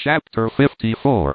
Chapter 54.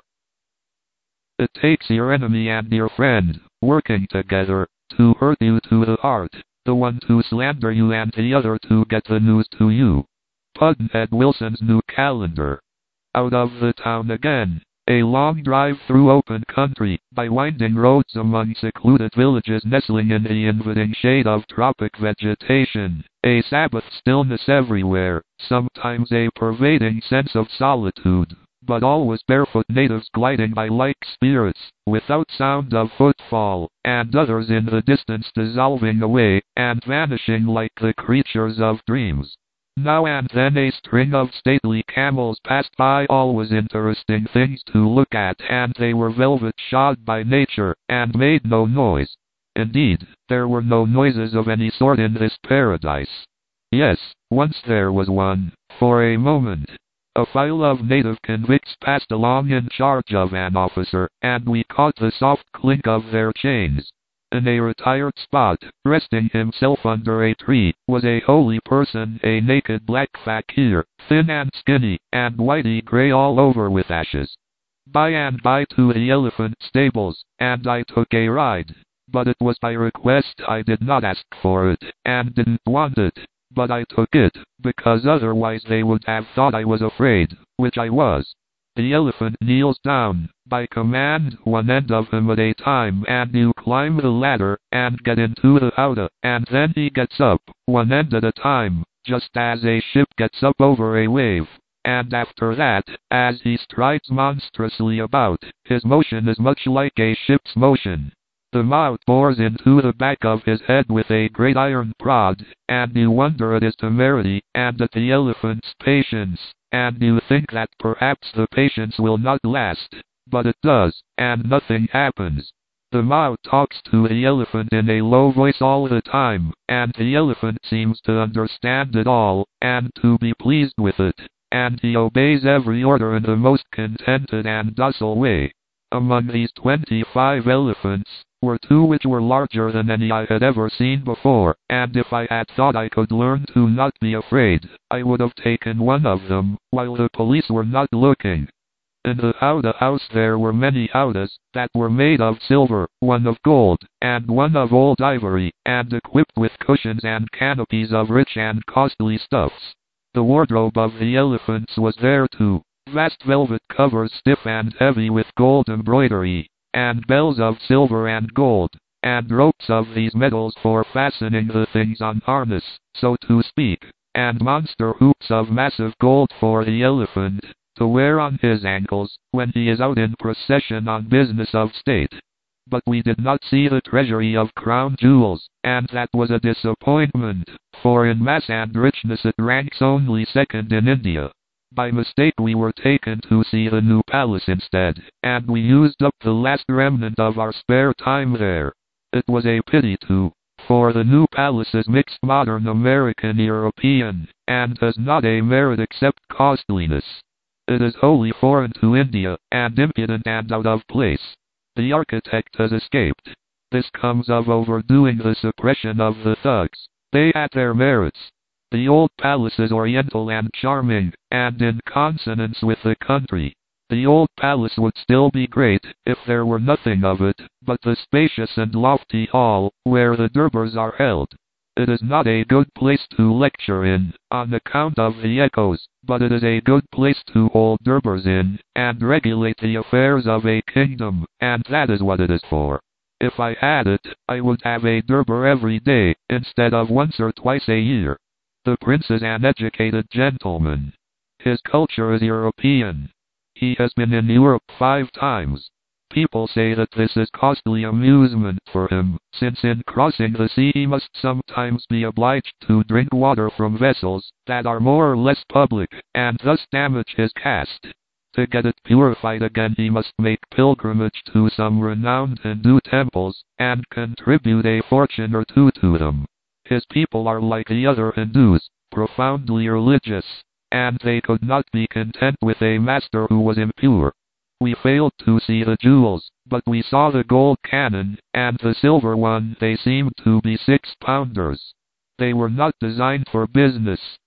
It takes your enemy and your friend, working together, to hurt you to the heart, the one to slander you and the other to get the news to you. Pudd'nhead Wilson's New Calendar. Out of the town again. A long drive through open country, by winding roads among secluded villages nestling in the inviting shade of tropic vegetation. A Sabbath stillness everywhere, sometimes a pervading sense of solitude, but always barefoot natives gliding by like spirits, without sound of footfall, and others in the distance dissolving away, and vanishing like the creatures of dreams. Now and then a string of stately camels passed by, always interesting things to look at, and they were velvet-shod by nature, and made no noise. Indeed, there were no noises of any sort in this paradise. Yes, once there was one, for a moment. A file of native convicts passed along in charge of an officer, and we caught the soft clink of their chains. In a retired spot, resting himself under a tree, was a holy person, a naked black fakir, thin and skinny, and whitey gray all over with ashes. By and by to the elephant stables, and I took a ride. But it was by request, I did not ask for it, and didn't want it. But I took it, because otherwise they would have thought I was afraid, which I was. The elephant kneels down, by command, one end of him at a time, and you climb the ladder, and get into the howdah, and then he gets up, one end at a time, just as a ship gets up over a wave. And after that, as he strides monstrously about, his motion is much like a ship's motion. The mouth bores into the back of his head with a great iron prod, and you wonder at his temerity, and at the elephant's patience, and you think that perhaps the patience will not last, but it does, and nothing happens. The mouth talks to the elephant in a low voice all the time, and the elephant seems to understand it all, and to be pleased with it, and he obeys every order in the most contented and docile way. Among these 25 elephants, were 2 which were larger than any I had ever seen before, and if I had thought I could learn to not be afraid, I would have taken one of them, while the police were not looking. In the howdah house there were many howdahs, that were made of silver, one of gold, and one of old ivory, and equipped with cushions and canopies of rich and costly stuffs. The wardrobe of the elephants was there too, vast velvet covers stiff and heavy with gold embroidery, and bells of silver and gold, and ropes of these metals for fastening the things on harness, so to speak, and monster hoops of massive gold for the elephant, to wear on his ankles, when he is out in procession on business of state. But we did not see the treasury of crown jewels, and that was a disappointment, for in mass and richness it ranks only second in India. By mistake we were taken to see the new palace instead, and we used up the last remnant of our spare time there. It was a pity too, for the new palace is mixed modern American-European, and has not a merit except costliness. It is wholly foreign to India, and impudent and out of place. The architect has escaped. This comes of overdoing the suppression of the thugs. They had their merits. The old palace is oriental and charming, and in consonance with the country. The old palace would still be great, if there were nothing of it, but the spacious and lofty hall, where the durbars are held. It is not a good place to lecture in, on account of the echoes, but it is a good place to hold durbars in, and regulate the affairs of a kingdom, and that is what it is for. If I had it, I would have a durbar every day, instead of once or twice a year. The prince is an educated gentleman. His culture is European. He has been in Europe 5 times. People say that this is costly amusement for him, since in crossing the sea he must sometimes be obliged to drink water from vessels that are more or less public, and thus damage his caste. To get it purified again he must make pilgrimage to some renowned Hindu temples, and contribute a fortune or 2 to them. His people are like the other Hindus, profoundly religious, and they could not be content with a master who was impure. We failed to see the jewels, but we saw the gold cannon, and the silver one. They seemed to be 6-pounders. They were not designed for business,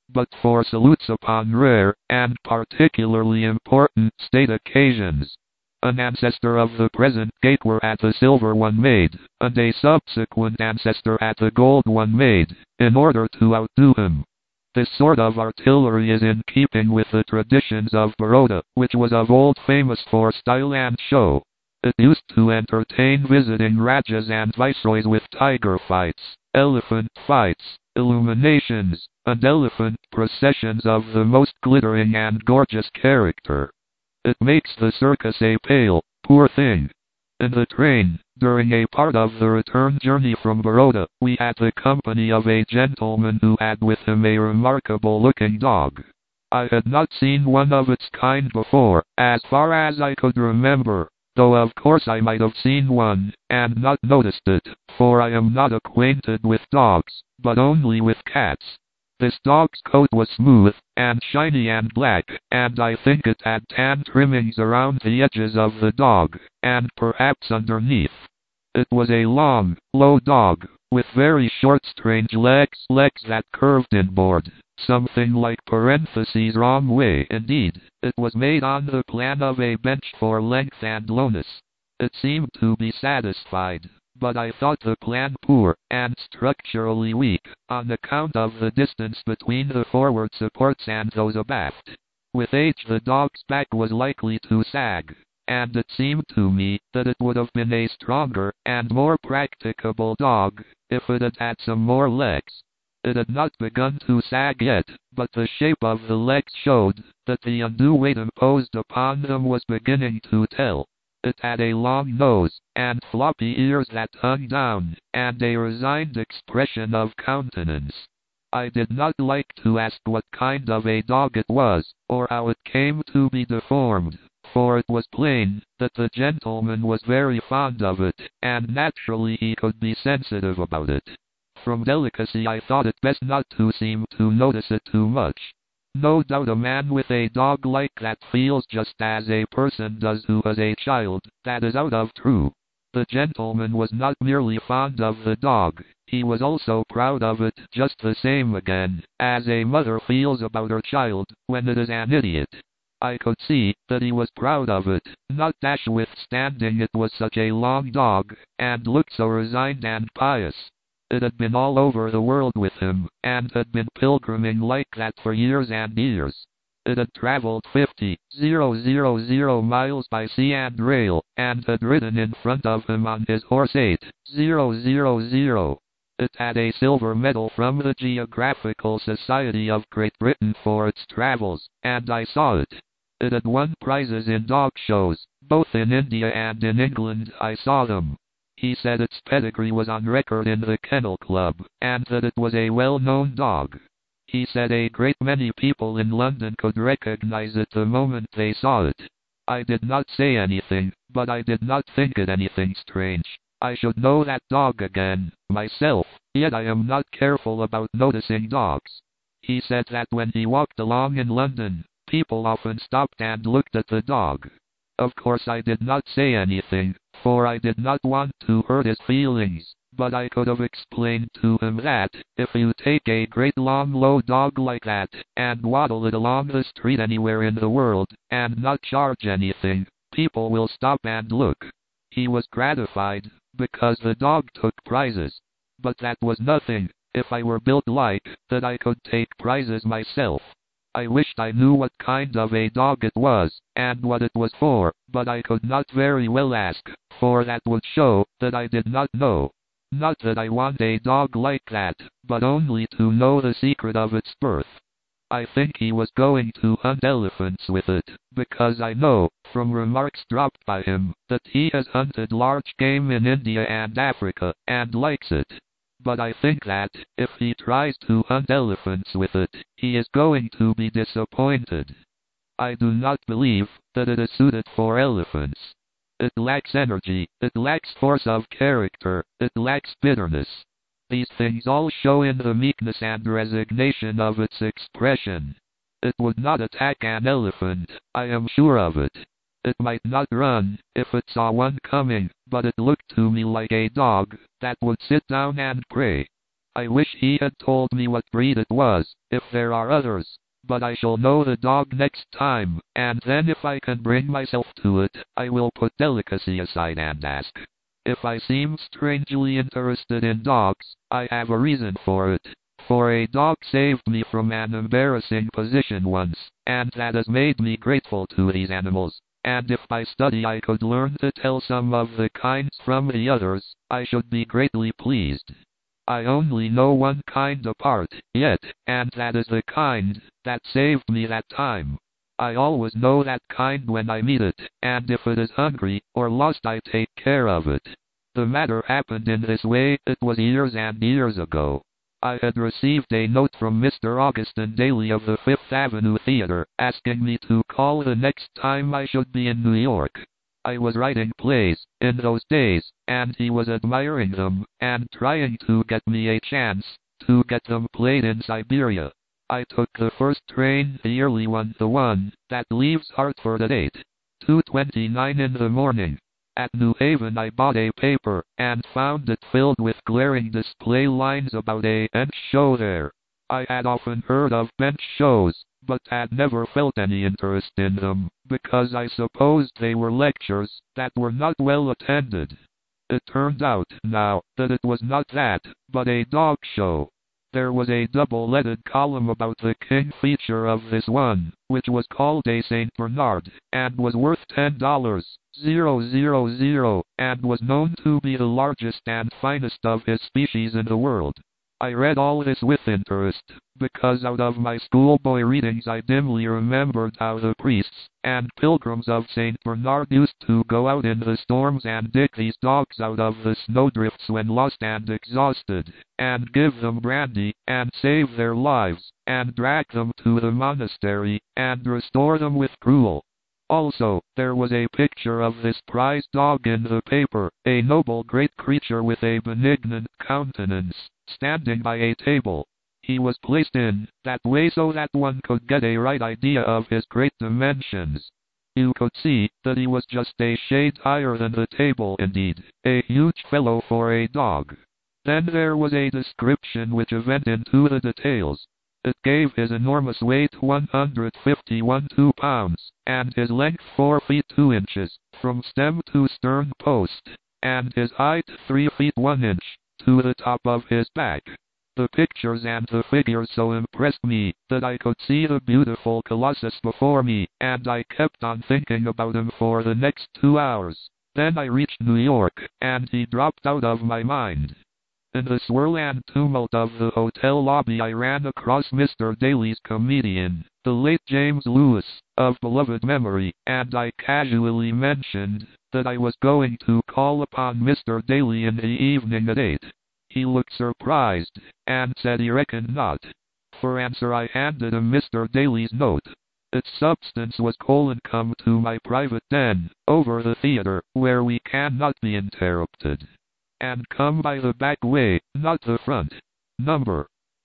but for salutes upon rare and particularly important state occasions. An ancestor of the present gate were at the silver one made, and a subsequent ancestor at the gold one made, in order to outdo him. This sort of artillery is in keeping with the traditions of Baroda, which was of old famous for style and show. It used to entertain visiting Rajas and Viceroys with tiger fights, elephant fights, illuminations, and elephant processions of the most glittering and gorgeous character. It makes the circus a pale, poor thing. In the train, during a part of the return journey from Baroda, we had the company of a gentleman who had with him a remarkable-looking dog. I had not seen one of its kind before, as far as I could remember, though of course I might have seen one, and not noticed it, for I am not acquainted with dogs, but only with cats. This dog's coat was smooth, and shiny and black, and I think it had tan trimmings around the edges of the dog, and perhaps underneath. It was a long, low dog, with very short strange legs that curved inboard, something like parentheses wrong way indeed. It was made on the plan of a bench for length and lowness. It seemed to be satisfied, but I thought the plan poor, and structurally weak, on account of the distance between the forward supports and those abaft. With age the dog's back was likely to sag, and it seemed to me that it would have been a stronger and more practicable dog if it had had some more legs. It had not begun to sag yet, but the shape of the legs showed that the undue weight imposed upon them was beginning to tell. It had a long nose, and floppy ears that hung down, and a resigned expression of countenance. I did not like to ask what kind of a dog it was, or how it came to be deformed, for it was plain that the gentleman was very fond of it, and naturally he could be sensitive about it. From delicacy I thought it best not to seem to notice it too much. No doubt a man with a dog like that feels just as a person does who has a child. That is out of true. The gentleman was not merely fond of the dog, he was also proud of it just the same again, as a mother feels about her child when it is an idiot. I could see that he was proud of it, notwithstanding it was such a long dog, and looked so resigned and pious. It had been all over the world with him, and had been pilgriming like that for years and years. It had traveled 50,000 miles by sea and rail, and had ridden in front of him on his horse 8,000. It had a silver medal from the Geographical Society of Great Britain for its travels, and I saw it. It had won prizes in dog shows, both in India and in England. I saw them. He said its pedigree was on record in the Kennel Club, and that it was a well-known dog. He said a great many people in London could recognize it the moment they saw it. I did not say anything, but I did not think it anything strange. I should know that dog again, myself, yet I am not careful about noticing dogs. He said that when he walked along in London, people often stopped and looked at the dog. Of course I did not say anything, for I did not want to hurt his feelings, but I could have explained to him that, if you take a great long low dog like that, and waddle it along the street anywhere in the world, and not charge anything, people will stop and look. He was gratified, because the dog took prizes. But that was nothing. If I were built like that I could take prizes myself. I wished I knew what kind of a dog it was, and what it was for, but I could not very well ask, for that would show that I did not know. Not that I want a dog like that, but only to know the secret of its birth. I think he was going to hunt elephants with it, because I know, from remarks dropped by him, that he has hunted large game in India and Africa, and likes it. But I think that, if he tries to hunt elephants with it, he is going to be disappointed. I do not believe that it is suited for elephants. It lacks energy, it lacks force of character, it lacks bitterness. These things all show in the meekness and resignation of its expression. It would not attack an elephant, I am sure of it. It might not run, if it saw one coming, but it looked to me like a dog that would sit down and pray. I wish he had told me what breed it was, if there are others. But I shall know the dog next time, and then if I can bring myself to it, I will put delicacy aside and ask. If I seem strangely interested in dogs, I have a reason for it. For a dog saved me from an embarrassing position once, and that has made me grateful to these animals. And if by study I could learn to tell some of the kinds from the others, I should be greatly pleased. I only know one kind apart, yet, and that is the kind that saved me that time. I always know that kind when I meet it, and if it is hungry or lost I take care of it. The matter happened in this way. It was years and years ago. I had received a note from Mr. Augustin Daly of the Fifth Avenue Theater, asking me to call the next time I should be in New York. I was writing plays, in those days, and he was admiring them, and trying to get me a chance to get them played in Siberia. I took the first train, the early one, the one that leaves Hartford at 2:29 in the morning. At New Haven I bought a paper, and found it filled with glaring display lines about a bench show there. I had often heard of bench shows, but had never felt any interest in them, because I supposed they were lectures that were not well attended. It turned out, now, that it was not that, but a dog show. There was a double-leaded column about the king feature of this one, which was called a St. Bernard, and was worth $10,000, and was known to be the largest and finest of his species in the world. I read all this with interest, because out of my schoolboy readings I dimly remembered how the priests and pilgrims of St. Bernard used to go out in the storms and dig these dogs out of the snowdrifts when lost and exhausted, and give them brandy, and save their lives, and drag them to the monastery, and restore them with gruel. Also, there was a picture of this prize dog in the paper, a noble great creature with a benignant countenance, standing by a table. He was placed in that way so that one could get a right idea of his great dimensions. You could see that he was just a shade higher than the table, indeed, a huge fellow for a dog. Then there was a description which went into the details. It gave his enormous weight 151 pounds, and his length 4 feet 2 inches, from stem to stern post, and his height 3 feet 1 inch, to the top of his back. The pictures and the figures so impressed me, that I could see the beautiful colossus before me, and I kept on thinking about him for the next 2 hours. Then I reached New York, and he dropped out of my mind. In the swirl and tumult of the hotel lobby I ran across Mr. Daly's comedian, the late James Lewis, of beloved memory, and I casually mentioned that I was going to call upon Mr. Daly in the evening at 8. He looked surprised, and said he reckoned not. For answer I handed him Mr. Daly's note. Its substance was: "Come to my private den, over the theater, where we cannot be interrupted. And come by the back way, not the front. Number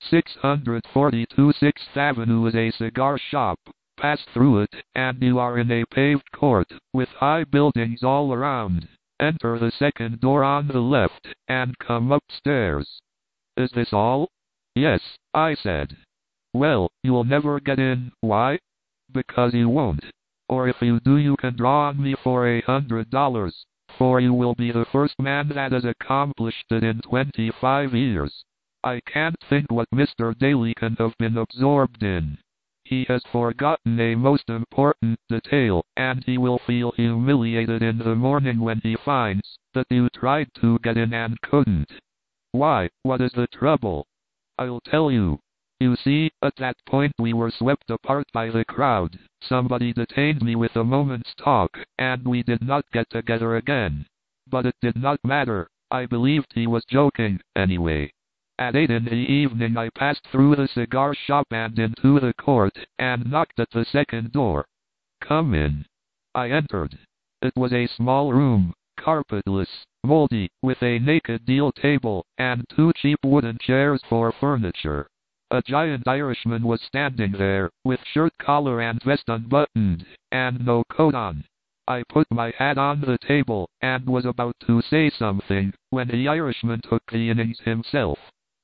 642 6th Avenue is a cigar shop. Pass through it, and you are in a paved court, with high buildings all around. Enter the second door on the left, and come upstairs." "Is this all?" "Yes," I said. "Well, you'll never get in. Why?" "Because you won't. Or if you do, you can draw on me for $100. For you will be the first man that has accomplished it in 25 years. I can't think what Mr. Daly can have been absorbed in. He has forgotten a most important detail, and he will feel humiliated in the morning when he finds that you tried to get in and couldn't." "Why, what is the trouble?" "I'll tell you. You see, at that point we were swept apart by the crowd. Somebody detained me with a moment's talk, and we did not get together again. But it did not matter. I believed he was joking, anyway. At 8 in the evening I passed through the cigar shop and into the court, and knocked at the second door. 'Come in.' I entered. It was a small room, carpetless, moldy, with a naked deal table, and 2 cheap wooden chairs for furniture. A giant Irishman was standing there, with shirt collar and vest unbuttoned, and no coat on. I put my hat on the table, and was about to say something, when the Irishman took the innings himself.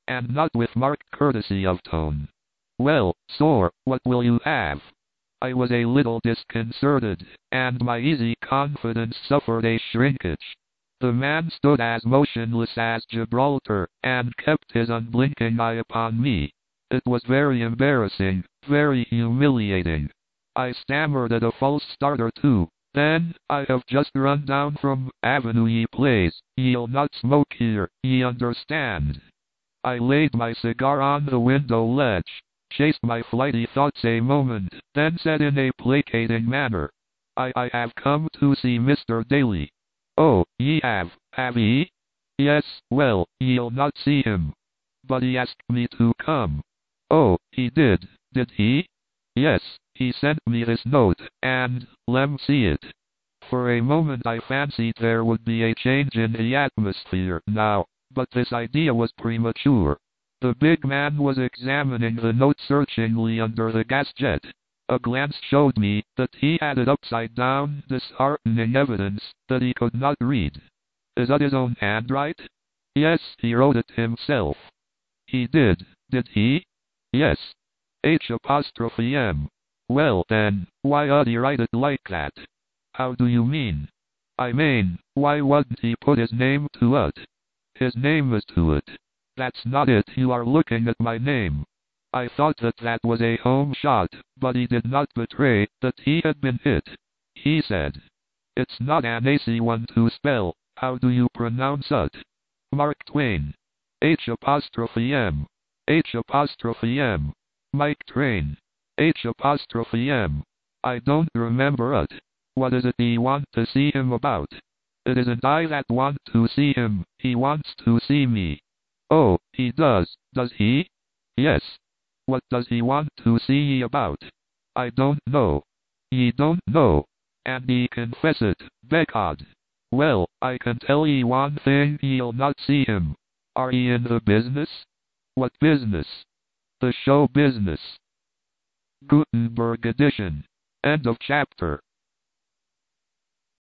and not with marked courtesy of tone. "Well, sir, what will you have?" I was a little disconcerted, and my easy confidence suffered a shrinkage. The man stood as motionless as Gibraltar, and kept his unblinking eye upon me. It was very embarrassing, very humiliating. I stammered at a false start or two. "Then, I have just run down from Avenue Ye Place. Ye'll not smoke here, ye understand." I laid my cigar on the window ledge, chased my flighty thoughts a moment, then said in a placating manner, I have come to see Mr. Daly." "Oh, ye have ye?" "Yes, well, ye'll not see him." "But he asked me to come." "Oh, he did he?" "Yes, he sent me this note, and, lem see it." For a moment I fancied there would be a change in the atmosphere now, but this idea was premature. The big man was examining the note searchingly under the gas jet. A glance showed me that he had it upside down, disheartening evidence that he could not read. "Is that his own handwriting?" "Yes, he wrote it himself." "He did he?" "Yes. H''M. "Well then, why 'ud he write it like that?" "How do you mean?" "I mean, why wouldn't he put his name to it?" "His name is to it." "That's not it, you are looking at my name." I thought that was a home shot, but he did not betray that he had been hit. He said, "It's not an easy one to spell. How do you pronounce it?" "Mark Twain." H''M. H''M. Mike Train. H''M. I don't remember it. What is it ye want to see him about?" "It isn't I that want to see him, he wants to see me." "Oh, he does he?" "Yes." "What does he want to see ye about?" "I don't know." "Ye don't know? And ye confess it, becod. Well, I can tell ye one thing, ye'll not see him. Are ye in the business?" "What business?" "The show business." Gutenberg edition. End of chapter.